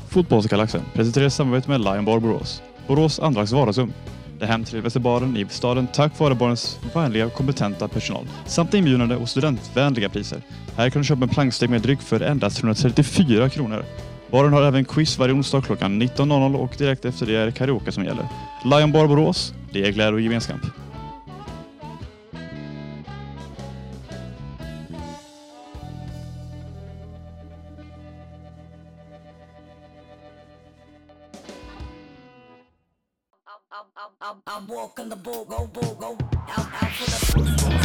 Fotbollsgalaxen presenterar samarbete med Lion Bar Borås. Borås andrags vardagsrum. Det hemtrevligaste baren i staden tack vare barens vänliga och kompetenta personal. Samt inbjudande och studentvänliga priser. Här kan du köpa en planksteg med dryck för endast 134 kronor. Baren har även quiz varje onsdag klockan 19.00 och direkt efter det är det karaoke som gäller. Lion Bar Borås, det är glädje och gemenskap. I'm walking the bull, go, out for the...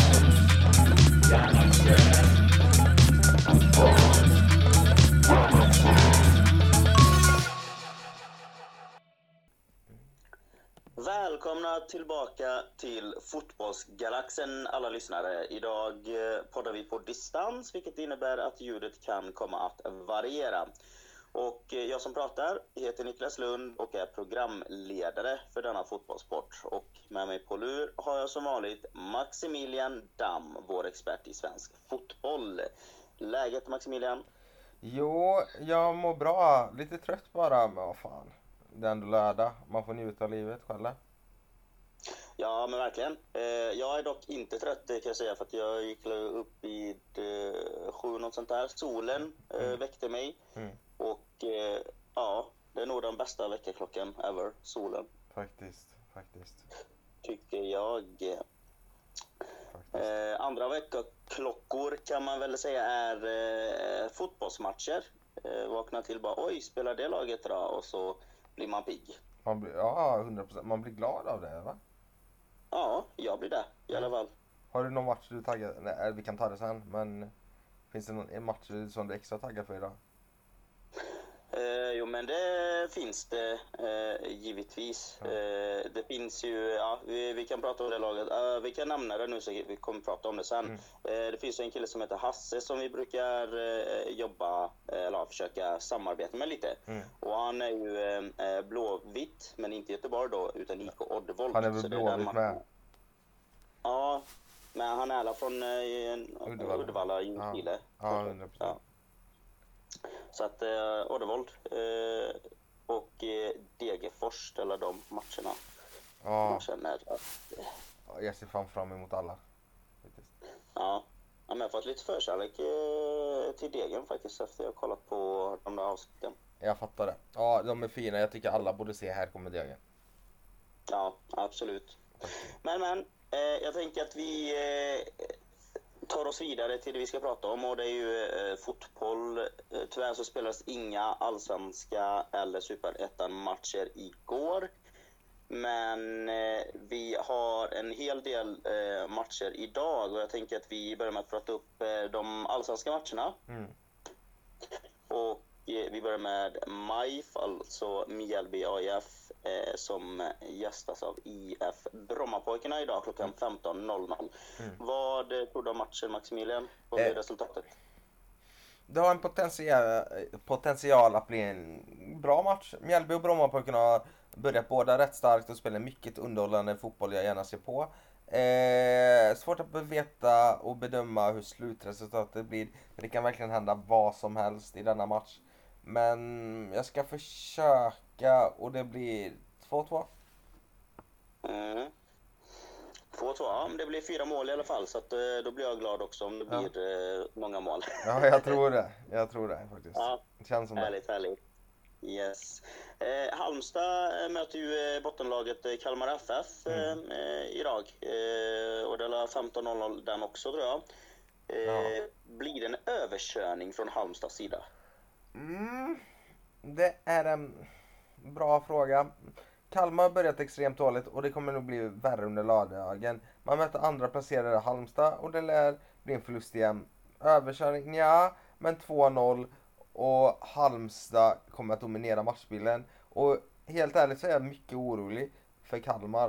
Välkomna tillbaka till Fotbollsgalaxen alla lyssnare. Idag poddar vi på distans, vilket innebär att ljudet kan komma att variera. Och jag som pratar heter Niklas Lund och är programledare för denna fotbollssport. Och med mig på lur har jag som vanligt Maximilian Damm, vår expert i svensk fotboll. Läget Maximilian? Jo, jag mår bra. Lite trött bara, men vad fan. Det är ändå lördag. Man får njuta av livet själv. Ja, men verkligen. Jag är dock inte trött kan jag säga, för att jag gick upp vid 7 något sånt där. Solen väckte mig. Och ja, det är nog den bästa väckarklockan ever, solen. Faktiskt. Tycker jag. Andra väckarklockor kan man väl säga är fotbollsmatcher. Vakna till bara, oj, spelar det laget då? Och så blir man pigg. Ja, 100%. Man blir glad av det, va? Ja, jag blir det i alla fall. Har du någon match du taggar? Nej, vi kan ta det sen, men finns det en match som du är extra taggad för idag? Jo, men det finns det givetvis. Det finns ju, ja, vi kan prata om det laget. Vi kan nämna det nu så vi kommer prata om det sen. Det finns en kille som heter Hasse som vi brukar jobba eller försöka samarbeta med lite. Och han är ju blåvitt, men inte Göteborg då, utan IK Oddevold. Han är väl blåvitt med? Ja, men han är alla från Uddevalla i Chile. Ja, 100%. Ja. Så att Oddevold och Degerfors ställer de matcherna. Ja. Man känner att... Jag ser fram emot alla. Ja, men jag har fått lite förkärlek till Degen faktiskt efter jag har kollat på de där avsnitten. Jag fattar det. Ja, de är fina. Jag tycker alla borde se Här kommer Degen. Ja, absolut. Men jag tänker att vi tar oss vidare till det vi ska prata om, och det är ju fotboll. Tyvärr så spelas inga allsvenska eller superettan-matcher igår. Men vi har en hel del matcher idag, och jag tänker att vi börjar med att prata upp de allsvenska matcherna. Och vi börjar med MIF, alltså Mjällby AIF, som gästas av IF Brommapojkarna idag klockan 15.00. Vad tror du om matchen, Maximilian? Vad blir resultatet? Det har en potential att bli en bra match. Mjällby och Brommapojkarna har börjat båda rätt starkt och spelar mycket underhållande fotboll jag gärna ser på. Svårt att veta och bedöma hur slutresultatet blir. Det kan verkligen hända vad som helst i denna match. Men jag ska försöka, och det blir 2-2. 2-2, ja, men det blir 4 mål i alla fall, så att, då blir jag glad också om det blir många mål. Ja, jag tror det faktiskt. Ja, det känns som härligt. Yes. Halmstad möter ju bottenlaget Kalmar FF idag. Och det är 15.00 den också, tror jag. Blir det en överkörning från Halmstads sida? Det är en bra fråga. Kalmar har börjat extremt dåligt och det kommer nog bli värre under lördagen. Man möter andra placerade Halmstad och det lär bli en förlust igen. Överkörning, ja, men 2-0 och Halmstad kommer att dominera matchbilden. Och helt ärligt så är jag mycket orolig för Kalmar.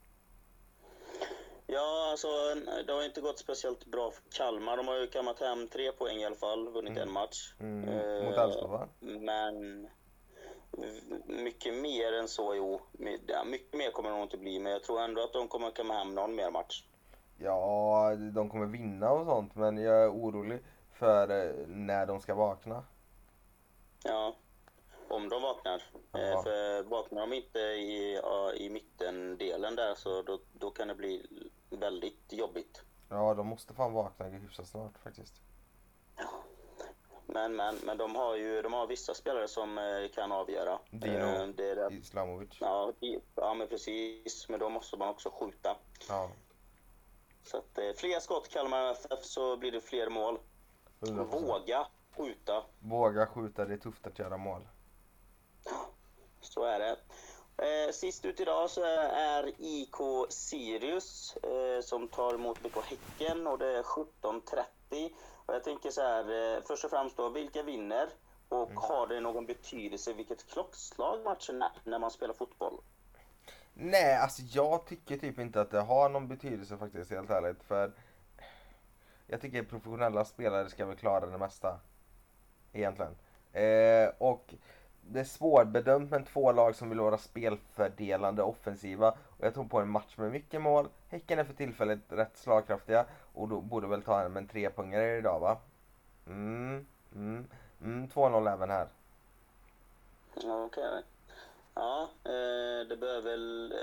Ja, alltså det har inte gått speciellt bra för Kalmar. De har ju kammat hem 3 poäng i alla fall, vunnit en match. Mot Elfsborg, va? Men mycket mer än så, mycket mer kommer det nog inte bli. Men jag tror ändå att de kommer att kamma hem någon mer match. Ja, de kommer vinna och sånt, men jag är orolig för när de ska vakna. Ja. om de vaknar. Ja. För vaknar de inte i mittendelen där så då kan det bli väldigt jobbigt. Ja, de måste fan vakna hyfsat snart faktiskt. Men de har vissa spelare som kan avgöra. Dino Det är det. Islamovic. Ja, men precis. Men då måste man också skjuta. Ja. Så att fler skott Kalmar FF så blir det fler mål. 100%. Våga skjuta. Våga skjuta, det är tufft att göra mål. Så är det. Sist ut idag så är IK Sirius som tar emot BK Häcken och det är 17:30. Och jag tänker så här, först och främst då, vilka vinner? Och har det någon betydelse vilket klockslag matchen är när man spelar fotboll? Nej, alltså jag tycker typ inte att det har någon betydelse faktiskt, helt ärligt. För jag tycker professionella spelare ska väl klara det mesta. Egentligen. Och det är svårbedömt med 2 lag som vill vara spelfördelande offensiva. Och jag tror på en match med mycket mål. Häcken är för tillfället rätt slagkraftiga. Och då borde väl ta en 3-poängare idag, va? 2-0 även här. Okej. Ja, det behöver väl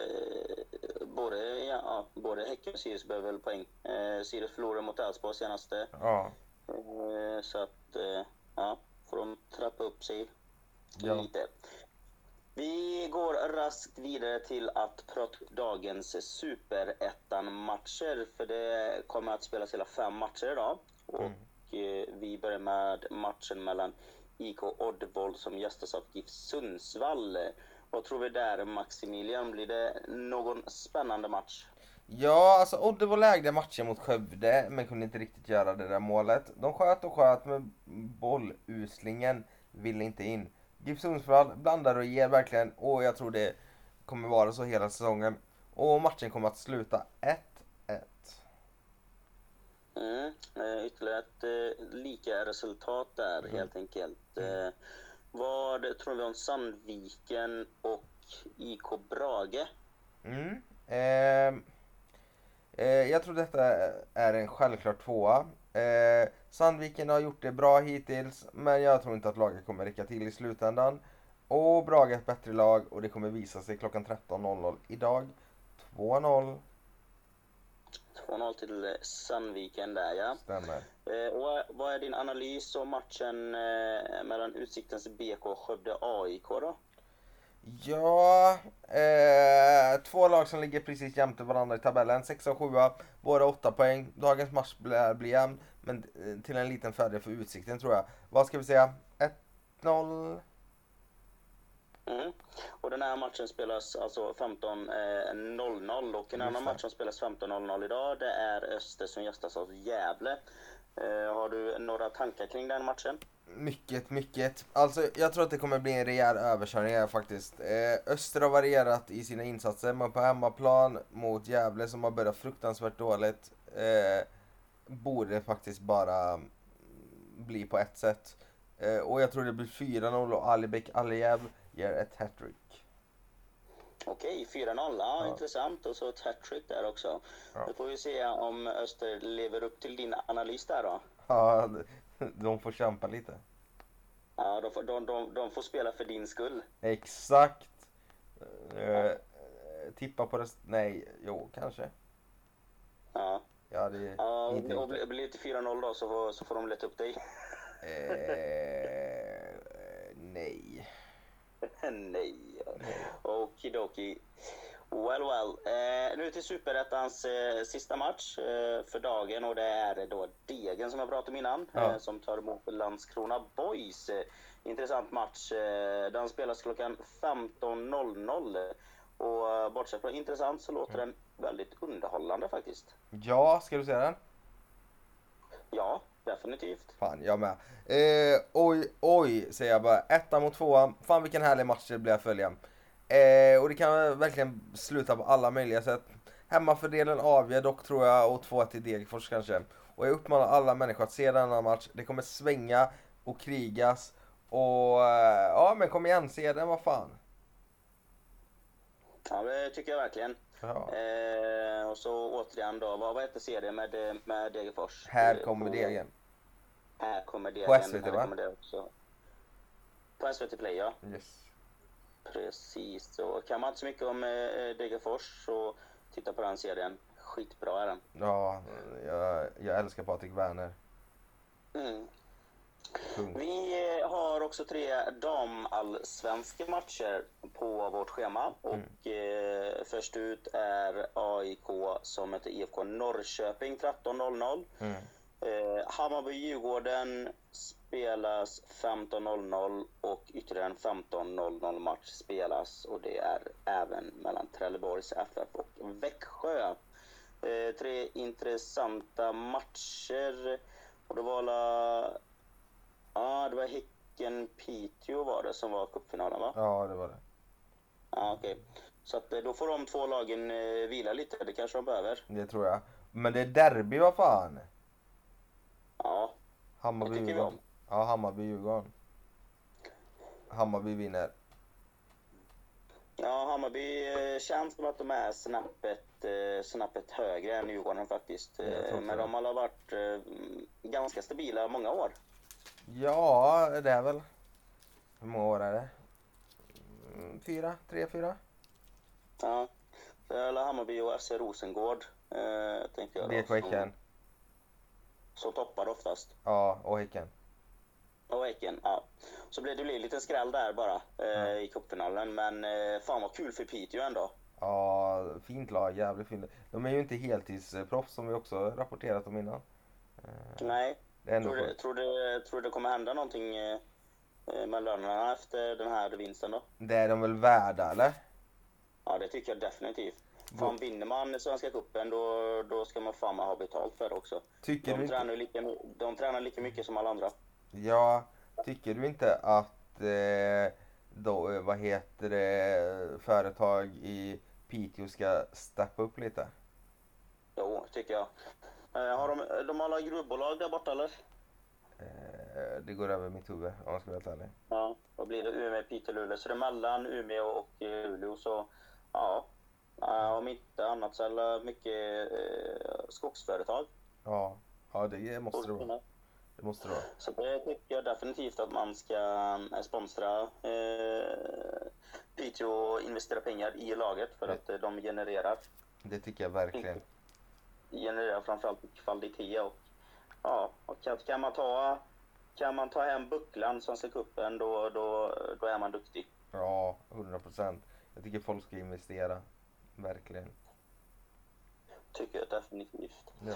både Häcken och Sirius behöver väl poäng. Sirius förlorade mot Elfsborg senaste. Ja. Så att, får de trappa upp sig lite. Vi går raskt vidare till att prata dagens Superettan-matcher. För det kommer att spelas hela 5 matcher idag. Och vi börjar med matchen mellan IK Oddboll som gästas av GIF Sundsvall. Vad tror vi där, Maximilian? Blir det någon spännande match? Ja, alltså Oddboll ägde matchen mot Skövde men kunde inte riktigt göra det där målet. De sköt men bolluslingen ville inte in. GIF Sundsvall blandar och ger verkligen, och jag tror det kommer vara så hela säsongen. Och matchen kommer att sluta 1-1. Ytterligare ett lika resultat där helt enkelt. Vad tror vi om Sandviken och IK Brage? Jag tror detta är en självklar 2. Sandviken har gjort det bra hittills, men jag tror inte att laget kommer räcka till i slutändan. Och Brage är ett bättre lag och det kommer visa sig klockan 13.00 idag. 2-0. 2-0 till Sandviken där, ja. Stämmer. Och vad är din analys om matchen mellan Utsiktens BK och Skövde AIK då? Ja, 2 lag som ligger precis jämte varandra i tabellen. 6 och 7, båda 8 poäng. Dagens match blir jämn, men till en liten fördel för Utsikten tror jag. Vad ska vi säga? 1-0. Och den här matchen spelas alltså 15.00 och en annan match som spelas 15.00 idag, det är Öster som gästas av Gävle. Har du några tankar kring den matchen? Mycket. Alltså jag tror att det kommer bli en rejäl överkörning här faktiskt. Öster har varierat i sina insatser, men på hemmaplan mot Gävle som har börjat fruktansvärt dåligt borde faktiskt bara bli på ett sätt. Och jag tror det blir 4-0 och Alibek Aliyev ger ett hattrick. Okej, 4-0, ja. Intressant. Och så ett hattrick där också. Då får vi se om Öster lever upp till din analys där då. Ja, de får kämpa lite. Ja, de får spela för din skull. Exakt. Tippa på det. Nej, jo, kanske. Ja. Ja, det och blir det lite 4-0 då så får de leta upp dig. Nej. Nej. Okidoki. Well. Nu till Superettans sista match för dagen, och det är då Degen som jag pratade om innan, som tar emot Landskrona Boys. Intressant match. Den spelas klockan 15.00 och bortsett från intressant så låter den väldigt underhållande faktiskt. Ja, ska du säga den? Ja, definitivt. Fan, jag med. Oj, säger jag bara. 1 mot 2. Fan vilken härlig match det blir att följa. Och det kan verkligen sluta på alla möjliga sätt. Hemmafördelen avgör dock tror jag, och 2 till Degerfors kanske. Och jag uppmanar alla människor att se denna match. Det kommer svänga och krigas. Och ja, men kom igen, se den, vad fan. Ja, det tycker jag verkligen. Ja. Och så återigen då, vad heter serien med Degerfors? Här kommer Degen. Här kommer Degen. På SVT, va? Kommer det också. På SVT Play, ja. Yes. Precis. Så kan man inte så mycket om Degerfors, så titta på den serien. Skitbra är den. Ja, jag älskar Patrik Werner. Mm. Kung. Vi har också 3 damallsvenska matcher på vårt schema. Och först ut är AIK som heter IFK Norrköping 13.00. Hammarby-Djurgården spelas 15.00 och ytterligare en 15.00 match spelas. Och det är även mellan Trelleborgs FF och Växjö. 3 intressanta matcher. Och det var det var Häcken-Piteå var det som var cupfinalen, va? Ja, det var det. Ja, okej. Så att då får de 2 lagen vila lite, det kanske de behöver. Det tror jag. Men det är derby, vad fan? Ja, det tycker vi om. Ja, Hammarby-Djurgården. Hammarby vinner. Ja, Hammarby känns som att de är snäppet högre än Djurgården faktiskt. Men de har varit ganska stabila många år. Ja, det är väl. Hur många år är det? 3-4. Ja, eller Hammarby och FC Rosengård tänkte jag. BK Häcken. Så toppar oftast. Ja, och Häcken. Och Häcken, ja. Så blev det lite skräll där bara i cupfinalen. Men fan vad kul för Piteå ändå. Ja, fint lag, jävligt fint. De är ju inte heltidsproffs som vi också rapporterat om innan. Nej, Det är ändå tror det kommer hända någonting med lönerna efter den här vinsten då? Det är de väl värda, eller? Ja, det tycker jag definitivt. Fan, vinner man Svenska cupen då ska man fan ha betalt för det också. Tycker du inte? De tränar lika mycket som alla andra. Ja, tycker du inte att företag i Piteå ska steppa upp lite? Jo, tycker jag. Har de alla gruvbolag där borta eller? Det går över mitt huvud om jag ska vara ärlig. Ja, då blir det Umeå, Piteå, Luleå. Så det är mellan Umeå och Luleå. Så ja, om inte annat så är det mycket skogsföretag. Ja, det måste det vara. Det måste det vara. Så det tycker jag definitivt att man ska sponsra Piteå och investera pengar i laget för att de genererar. Det tycker jag verkligen. Genererar framförallt kvalitet och ja, och kan man ta hem bucklan Svenska cupen då är man duktig. Ja, 100%. Jag tycker folk ska investera. Verkligen. Tycker jag definitivt. Ja.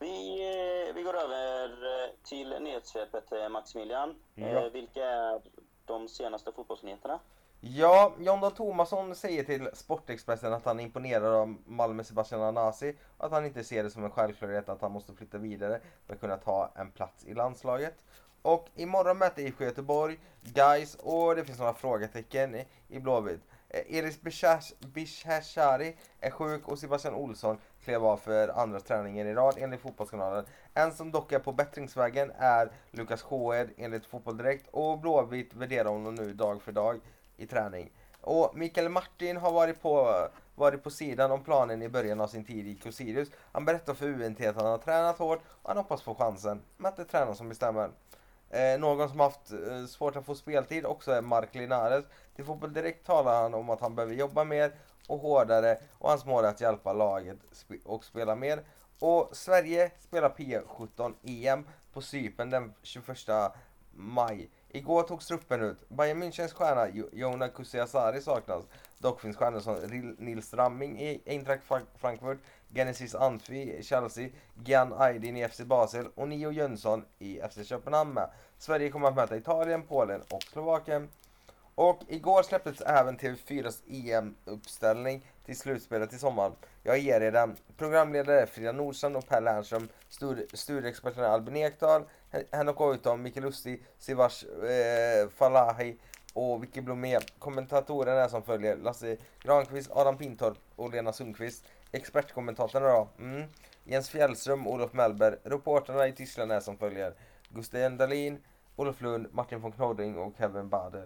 Vi går över till nyhetssvepet, Maximilian. Ja. Vilka är de senaste fotbollsnyheterna? Ja, Jon Dahl Tomasson säger till Sportexpressen att han är imponerad av Malmö Sebastian Anasi och att han inte ser det som en självklarhet att han måste flytta vidare för att kunna ta en plats i landslaget. Och imorgon möter IFK Göteborg, Gais och det finns några frågetecken i Blåvitt. Elis Bishashari är sjuk och Sebastian Olsson klev av för andra träningen i rad enligt Fotbollskanalen. En som dock är på bättringsvägen är Lukas Håed enligt Fotboll Direkt och Blåvitt värderar honom nu dag för dag i träning. Och Mikael Martin har varit på sidan om planen i början av sin tid i Cosirius. Han berättar för UNT att han har tränat hårt och han hoppas på chansen. Men att det är tränaren som bestämmer. Någon som haft svårt att få speltid också är Mark Linares. Till Fotboll Direkt talar han om att han behöver jobba mer och hårdare och hans mål är att hjälpa laget och spela mer. Och Sverige spelar P17 EM på Cypern den 21 maj. Igår togs truppen ut. Bayern Münchens stjärna Jona Kusiasari saknas. Dock finns stjärnor som Nils Ramming i Eintracht Frankfurt, Genesis Antwi i Chelsea, Gian Aydin i FC Basel och Nio Jönsson i FC Köpenhamn med. Sverige kommer att möta Italien, Polen och Slovakien. Och igår släpptes även TV4s EM-uppställning till slutspelet i sommar. Jag ger er den. Programledare Frida Nordstrand och Per Lernström, studieexperterna Albin Ekdal, Henok Goitom, Mikael Lustig, Sivash Falahi och Vicky Blomé. Kommentatorerna är som följer: Lasse Granqvist, Adam Pintorp och Lena Sundqvist. Expertkommentatorerna då? Jens Fjällström, Olof Mellberg. Reporterna i Tyskland är som följer: Gusten Dahlin, Olof Lund, Martin von Knoding och Kevin Bader.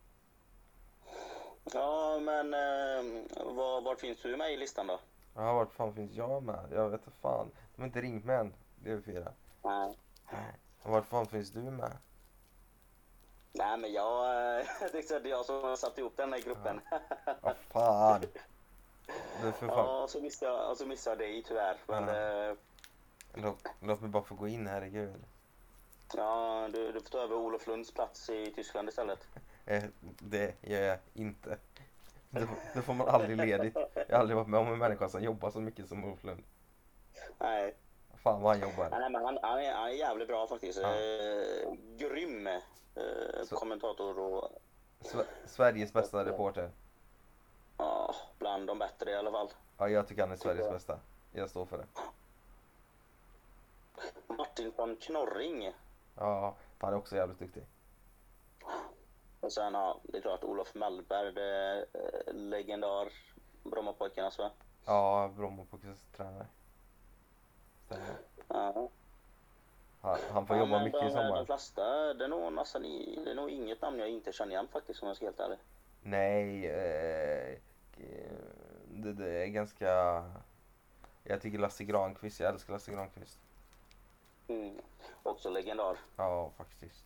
Ja, men var finns du med i listan då? Ja, vart fan finns jag med? Jag vet inte fan. De har inte ringt med än. Det är 4. Nej. Vart fan finns du med? Nej, men jag tyckte att det är jag som har satt ihop den här gruppen. Vad fan. Du för fan. Ja, så missade jag dig tyvärr. Men Låt mig bara få gå in, herregud. ja, du får ta över Olof Lunds plats i Tyskland istället. Det gör jag inte. Det får man aldrig ledigt. Jag har aldrig varit med om en människa som jobbar så mycket som Olof Lund. Nej. Fan vad han jobbar. Nej, men han är jävligt bra faktiskt. Ja. Grym kommentator och Sveriges bästa reporter. ja, bland de bättre i alla fall. Ja, jag tycker han är Sveriges bästa. Jag står för det. Martin von Knorring. Ja, han är också jävligt duktig. Och sen, ja, det är klart Olof Mellberg, det är legendar Brommapojkarnas va? Ja, Brommapojkarnas tränare. Stämmer. Ja. Han får jobba mycket i sommar. De flesta, det är nog inget namn jag inte känner igen faktiskt om jag ska helt ärlig. Nej, det är ganska... Jag tycker Lasse Granqvist, jag älskar Lasse Granqvist. Också legendar. Ja, faktiskt.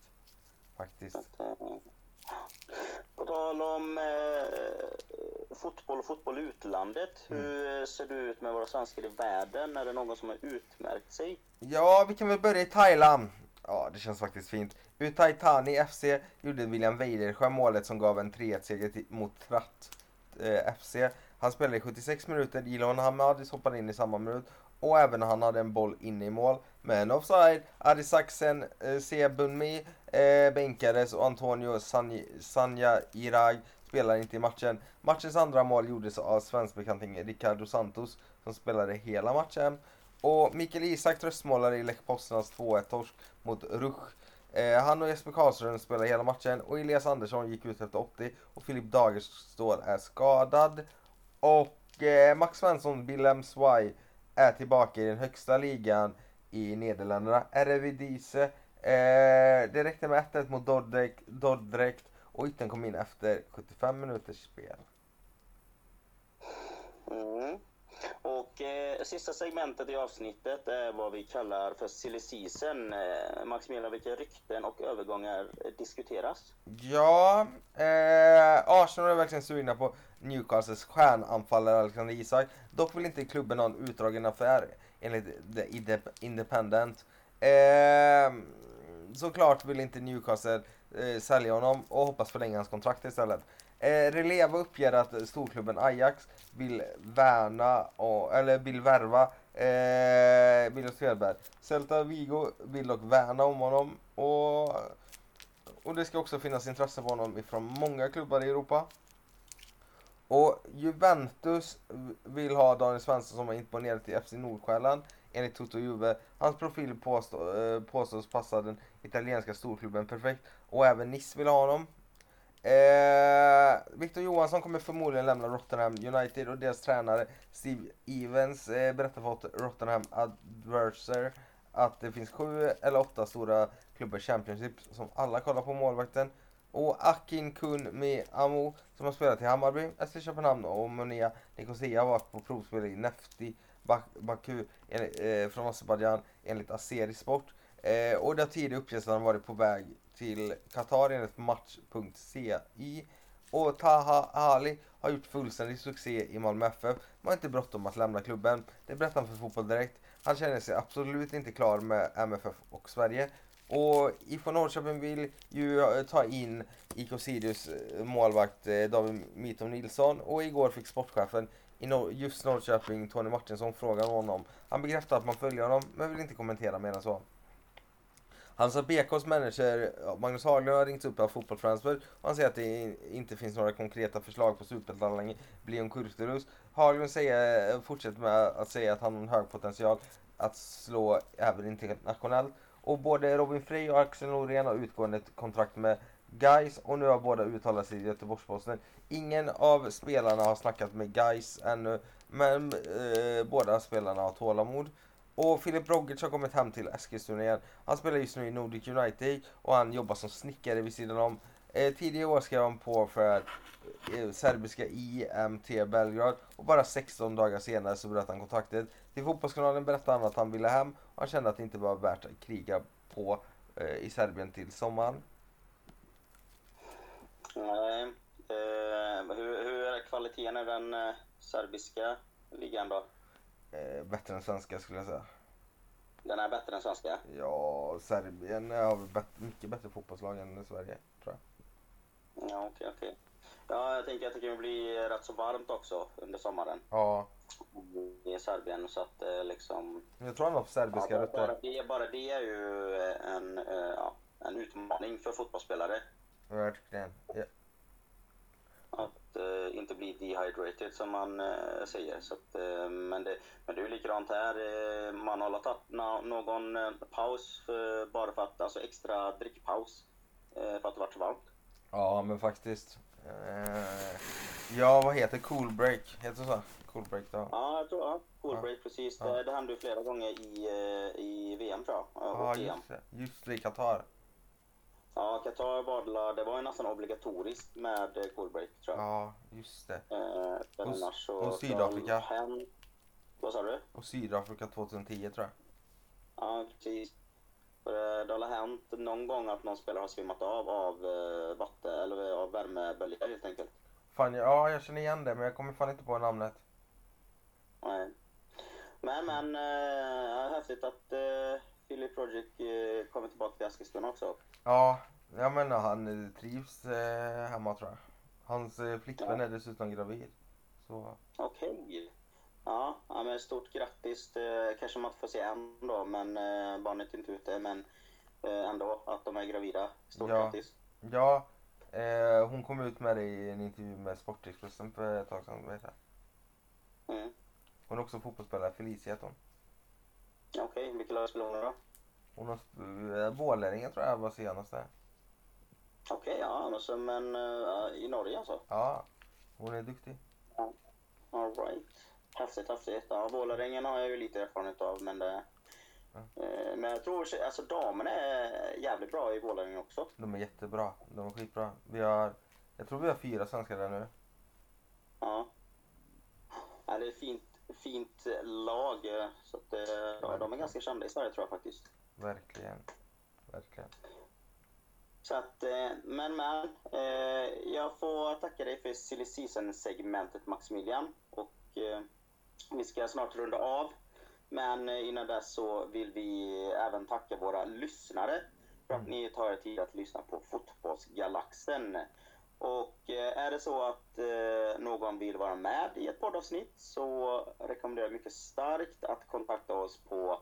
På tal om fotboll i utlandet. Hur ser det ut med våra svenskar i världen? Är det någon som har utmärkt sig? Ja, vi kan väl börja i Thailand. Ja, det känns faktiskt fint. Uthai Thani FC gjorde William Weidersjö målet som gav en 3-1-seger mot Tratt FC. Han spelade i 76 minuter, Ilon Hamad hoppade in i samma minut. Och även han hade en boll inne i mål. Men offside, Adi Saxen, Sebunmi bänkades och Antonio Sanja Irag spelar inte i matchen. Matchens andra mål gjordes av svenskbekanting Ricardo Santos som spelade hela matchen. Och Mikael Isak tröstmålade i Lech Poznas 2-1-torsk mot Ruch. Han och Jesper Karlström spelade hela matchen och Elias Andersson gick ut efter 80 och Filip Dagerstål är skadad. Och Max Svensson, Willem Swai är tillbaka i den högsta ligan i Nederländerna. Eredivisie. Det räckte med 1-1 mot Dordrecht och ytten kom in efter 75 minuters spel. Och sista segmentet i avsnittet är vad vi kallar för silly season. Maximilian, vilka rykten och övergångar diskuteras? Ja, Arsenal är verkligen sugna på Newcastles stjärnanfallare Alexander Isak. Dock vill inte klubben ha en utdragen affär enligt The Independent. Såklart vill inte Newcastle sälja honom och hoppas förlänga hans kontrakt istället. Releva uppger att storklubben Ajax vill värva Milos Fjällberg. Celta Vigo vill dock värna om honom och det ska också finnas intresse på honom ifrån många klubbar i Europa. Och Juventus vill ha Daniel Svensson som har imponerat i FC Nordsjälland enligt Toto Juve. Hans profil påstås passa den italienska storklubben perfekt och även Nice vill ha honom. Victor Johansson kommer förmodligen lämna Rotherham United och deras tränare Steve Evans berättar för Rotherham Adversaire att det finns 7 eller 8 stora klubbar i Championship som alla kollar på målvakten. Och Akin Kun med Amo som har spelat i Hammarby, FC Köpenhamn och Monia Nicosia har varit på provspel i Nefti Baku från Azerbaijan enligt Azeri Sport. Och det har tidigare uppgetts att han varit på väg till Qatar enligt match.ci. Och Taha Ali har gjort fullständig succé i Malmö FF. Man har inte bråttom att lämna klubben. Det berättar han för Fotboll Direkt. Han känner sig absolut inte klar med MFF och Sverige. Och IFK Norrköping vill ju ta in IK Sirius målvakt David Mitov Nilsson. Och igår fick sportchefen i just Norrköping, Tony Martinsson, frågan om honom. Han bekräftar att man följer honom men vill inte kommentera mer än så. Han sa BKs manager Magnus Haglund har ringt upp av Fotboll Transfer och han säger att det inte finns några konkreta förslag på supertalangen Blion Kurtulus. Haglund fortsätter med att säga att han har en hög potential att slå även internationellt. Och både Robin Frey och Axel Norén har utgående ett kontrakt med Gais och nu har båda uttalat sig i Göteborgs-Posten. Ingen av spelarna har snackat med Gais ännu, men båda spelarna har tålamod. Och Filip Rogic har kommit hem till Eskilstuna igen. Han spelar just nu i Nordic United och han jobbar som snickare vid sidan om. Tidigare år skrev han på för serbiska IMT Belgrad och bara 16 dagar senare så bröt han kontraktet. Till Fotbollskanalen berättade han att han ville hem och han kände att det inte var värt att kriga på i Serbien till sommaren. Nej. Hur är kvaliteten i den serbiska ligan då? Bättre än svenska skulle jag säga. Den är bättre än svenska? Ja, Serbien har mycket bättre fotbollslag än Sverige, tror jag. Ja, okej. Ja, jag tänker att det kan bli rätt så varmt också under sommaren Ja, i Serbien, så att liksom... jag tror han har serbiska rötter. Bara det är ju en utmaning för fotbollsspelare. Verkligen. Ja. Att inte bli dehydrated som man säger. Så att, men det är ju likadant här. Man har tagit någon paus bara för att, alltså extra drickpaus för att det varit så varmt. Ja, men faktiskt. Ja, vad heter Cool Break? Heter det så? Cool Break då? Ja, jag tror Cool Ja. Break, precis. Ja. Det hände ju flera gånger i VM, tror jag. Ja, Och EM. just det. Just det, i Qatar. Ja, Qatar det var ju nästan obligatoriskt med Cool Break, tror jag. Ja, just det. För Och- annars och så Sydafrika. Vad sa du? Och Sydafrika 2010, tror jag. Ja, precis. För det har hänt någon gång att någon spelare har svimmat av vatten eller av värmeböljar helt enkelt. Fan, ja, jag känner igen det, men jag kommer fan inte på namnet. Nej. Men häftigt att Philly Project kommer tillbaka till Eskilstuna också. Ja, jag menar han trivs hemma, tror jag. Hans flickvän är dessutom gravid. Så, Okej. Ja, men stort grattis. Kanske man inte får se än då, men barnet är inte ute. Men ändå att de är gravida. Stort Ja. grattis. ja, hon kom ut med det i en intervju med Sportexpressen för ett tag sedan, vet jag. Mm. Hon är också fotbollsspelare, Felicia heter hon. Okej, vilket lag spelar hon då? Hon har Borlänge, tror jag var senaste. Okej, alltså, men i Norge alltså? Ja, hon är duktig. All right. Häftigt. Ja, Vålerengen har jag ju lite erfarenhet av, men men jag tror alltså damerna är jävligt bra i Vålerengen också. De är jättebra, de är skitbra. Jag tror vi har 4 svenskar där nu. Ja. Ja, det är fint lag, så att de är ganska kända i Sverige, tror jag faktiskt. Verkligen. Så att, jag får tacka dig för silly season-segmentet, Maximilian. Och vi ska snart runda av. Men innan dess så vill vi även tacka våra lyssnare för att ni tar er tid att lyssna på Fotbollsgalaxen. Och är det så att någon vill vara med i ett poddavsnitt, så rekommenderar jag mycket starkt att kontakta oss på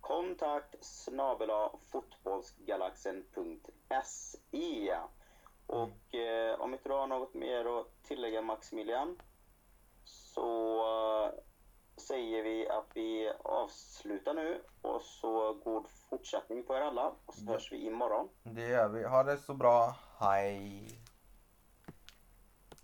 kontakt@fotbollsgalaxen.se. Och om inte du har något mer att tillägga, Maximilian, så säger vi att vi avslutar nu, och så god fortsättning på er alla, och så hörs vi imorgon. Det gör vi. Ha det så bra. Hej.